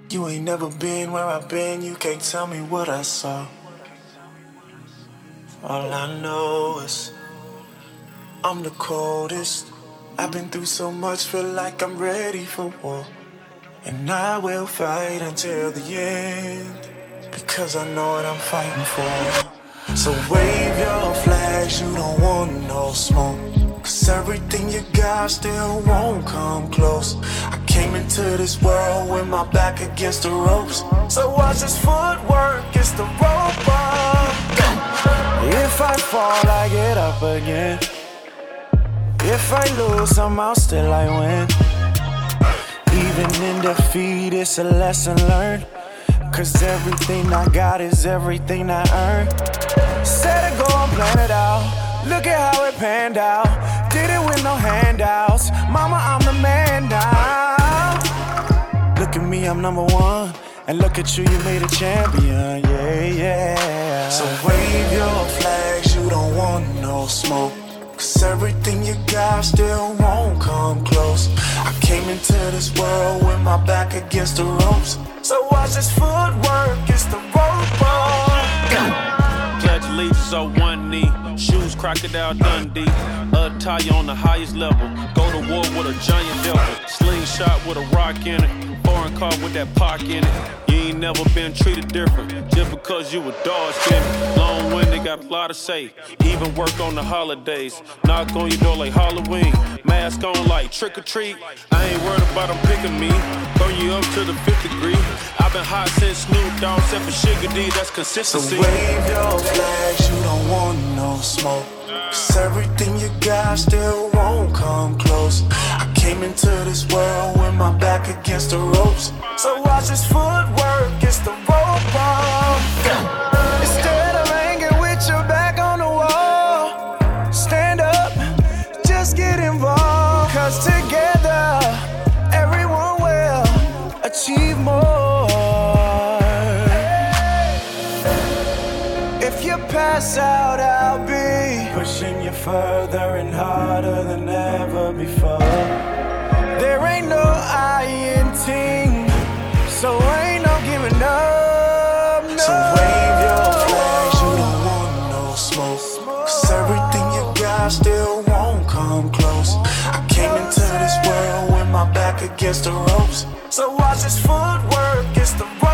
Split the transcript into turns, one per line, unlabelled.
You ain't never been where I've been, you can't tell me what I saw. All I know is I'm the coldest. I've been through so much, feel like I'm ready for war. And I will fight until the end, because I know what I'm fighting for. So wave your flags, you don't want no smoke, 'cause everything you got still won't come close. I came into this world with my back against the ropes, so watch this footwork, it's the rope up. If I fall, I get up again. If I lose, somehow still I win. Even in defeat, it's a lesson learned, 'cause everything I got is everything I earned. Set it, go and plan it out. Look at how it panned out. Did it with no handouts. Mama, I'm the man now. Look at me, I'm number one. And look at you, you made a champion. Yeah, yeah. So wave your flags, you don't want no smoke, 'cause everything you got still won't come close. I came into this world with my back against the ropes, so watch this footwork, it's the rope up.
Pledge allegiance on one knee, shoes Crocodile Dundee, attire on the highest level. Go to war with a giant devil, slingshot with a rock in it, foreign car with that park in it. You ain't never been treated different, just because you a dog skin. Long-winded, got a lot to say, even work on the holidays. Knock on your door like Halloween, mask on like trick or treat. I ain't worried about them picking me, burn you up to the 5th degree. I've been hot since Snoop Dogg, except for Sugar D, that's consistency.
So wave your flags, you don't want no smoke, 'cause everything you got still won't come close. I came into this world with my back against the ropes, so watch this footwork, it's the rope up. Instead of hanging with your back on the wall, stand up, just get involved, 'cause together everyone will achieve more. If you pass out, I'll be pushing you further and harder than ever before. There ain't no I in team, so ain't no giving up, no. So wave your flags, you don't want no smoke, 'cause everything you got still won't come close. I came into this world with my back against the ropes, so watch this footwork, it's the